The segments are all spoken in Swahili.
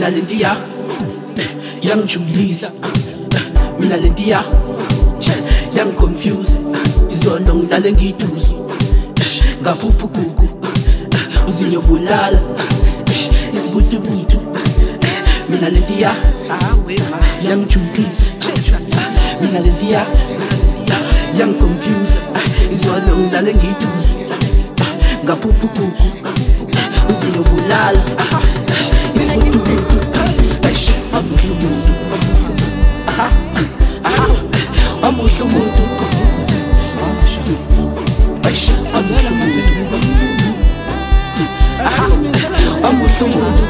mina lentia yangijulisa mina lentia yang confuse izolo ngidlale ngitusi ngaphupha gugu uzinyobulala isibutubutu mina lentia yangijulisa mina lentia yang confuse izolo ngidlale ngitusi ngaphupha gugu uzinyobulala isibutubutu amuhle umuntu amuhle umuntu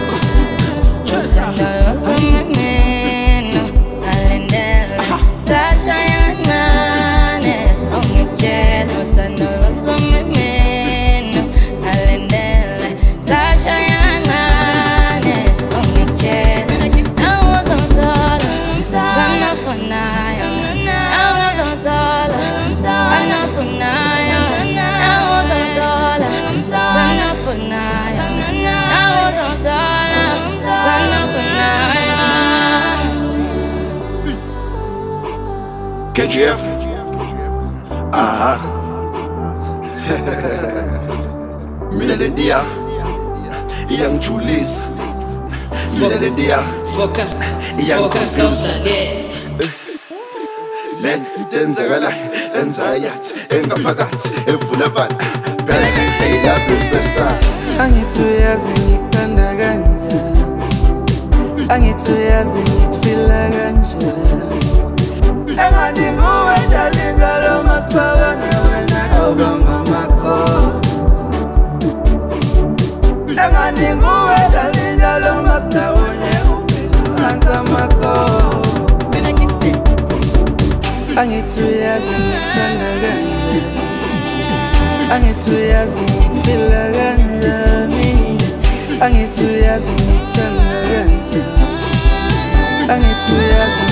KGF. Mina lendia iyangijulisa mina lendia focus lentenzakala lenzayathi engaphakathi evula vala phela ngidela professor angithi uyazi ngikuthanda kanjani angithi uyazi ngikufila kanjani engani nguwe darling lo masiphavane wena awubamba kho engani nguwe darling lo masitawonye ubizo ansama kho angithi uyazi ngikuthanda kanjani angithi uyazi ngikufila kanjani angithi uyazi ngikuthanda kanjani angithi uyazi